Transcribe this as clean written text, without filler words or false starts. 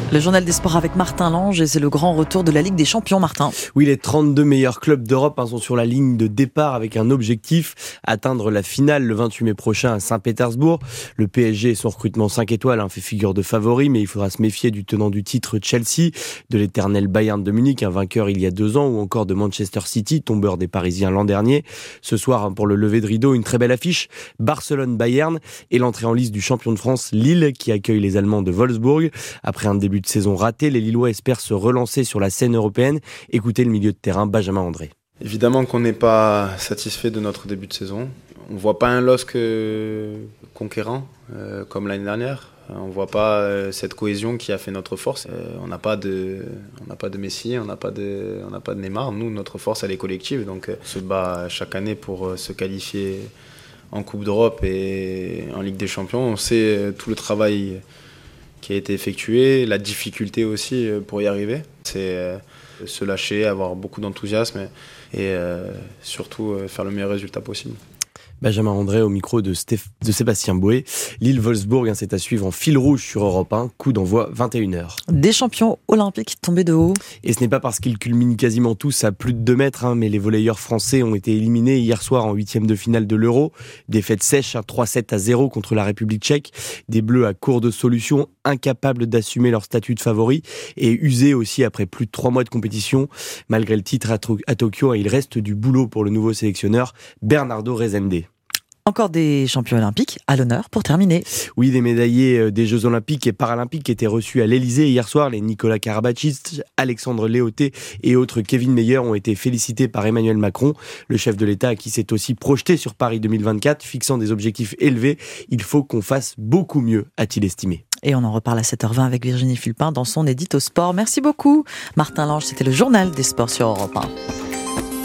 Le journal des sports avec Martin Lange et c'est le grand retour de la Ligue des Champions, Martin. Oui, les 32 meilleurs clubs d'Europe sont sur la ligne de départ avec un objectif, atteindre la finale le 28 mai prochain à Saint-Pétersbourg. Le PSG et son recrutement 5 étoiles fait figure de favori, mais il faudra se méfier du tenant du titre Chelsea, de l'éternel Bayern de Munich, un vainqueur il y a 2 ans, ou encore de Manchester City, tombeur des Parisiens l'an dernier. Ce soir, pour le lever de rideau, une très belle affiche, Barcelone-Bayern et l'entrée en lice du champion de France, Lille, qui accueille les Allemands de Wolfsburg. Après un début de saison raté, les Lillois espèrent se relancer sur la scène européenne. Écoutez le milieu de terrain Benjamin André. Évidemment qu'on n'est pas satisfait de notre début de saison. On ne voit pas un LOSC conquérant comme l'année dernière. On ne voit pas cette cohésion qui a fait notre force. On n'a pas de Messi, on n'a pas de Neymar. Nous, notre force, elle est collective. Donc, on se bat chaque année pour se qualifier en Coupe d'Europe et en Ligue des Champions. On sait tout le travail qui a été effectué, la difficulté aussi pour y arriver. C'est se lâcher, avoir beaucoup d'enthousiasme et surtout faire le meilleur résultat possible. Benjamin André au micro de Sébastien Boué. Lille-Wolfsburg, c'est à suivre en fil rouge sur Europe 1. Coup d'envoi 21h. Des champions olympiques tombés de haut. Et ce n'est pas parce qu'ils culminent quasiment tous à plus de 2 mètres, mais les volleyeurs français ont été éliminés hier soir en 8e de finale de l'Euro. Défaite sèche, 3-7-0 contre la République tchèque. Des Bleus à court de solutions, incapables d'assumer leur statut de favori et usés aussi après plus de 3 mois de compétition. Malgré le titre à Tokyo, il reste du boulot pour le nouveau sélectionneur Bernardo Rezende. Encore des champions olympiques à l'honneur pour terminer. Oui, des médaillés des Jeux Olympiques et Paralympiques qui étaient reçus à l'Elysée hier soir. Les Nicolas Karabatic, Alexandre Léoté et autres Kevin Meyer ont été félicités par Emmanuel Macron. Le chef de l'État qui s'est aussi projeté sur Paris 2024, fixant des objectifs élevés. Il faut qu'on fasse beaucoup mieux, a-t-il estimé. Et on en reparle à 7h20 avec Virginie Fulpin dans son édito sport. Merci beaucoup. Martin Lange, c'était le journal des sports sur Europe 1.